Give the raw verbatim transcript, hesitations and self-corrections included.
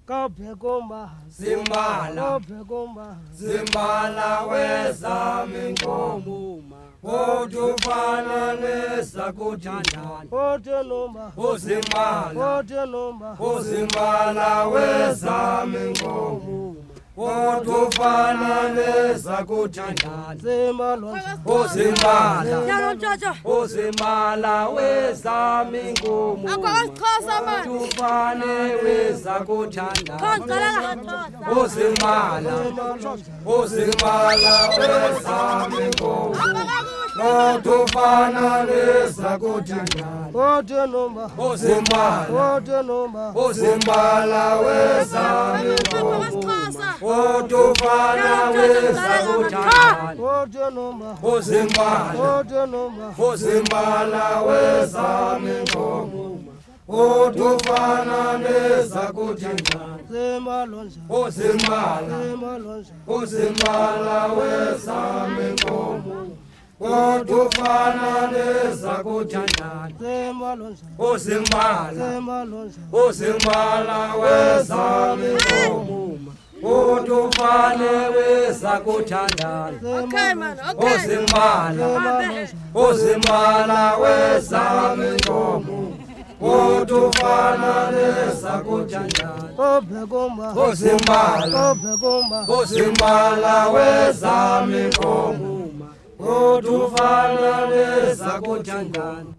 Kabhekomba Zimbala Kabhekomba Zimbala wezami inkomo Odufana nesakuthandana Otenomba Uzimbala Otenomba Uzimbala wezami inkomo Odufana nesakuthandana Zimalonja Uzimbala Uzimbala wezami inkomo Odufana nesakuthandana Uzimbala Uzimbala wezami inkomo Odufana nesakuthandana Otenomba Uzimbala Otenomba Uzimbala wezami inkomo Odufana nesakuthandana Otenomba Uzimbala Otenomba Uzimbala wezami inkomo Odufana nesakuthandana Zimalonja Uzimbala Zimalonja Uzimbala wezami inkomo Odufana nesakuthandana Zimalonja Uzimbala Zimalonja Uzimbala wezami inkomo Odufana nesakuthandana Okay, man. Okay. Uzimbala Uzimbala wezami inkomo Odufana nesakuthandana Kabhekomba Uzimbala Kabhekomba Uzimbala wezami inkomo Odufana nesakuthandana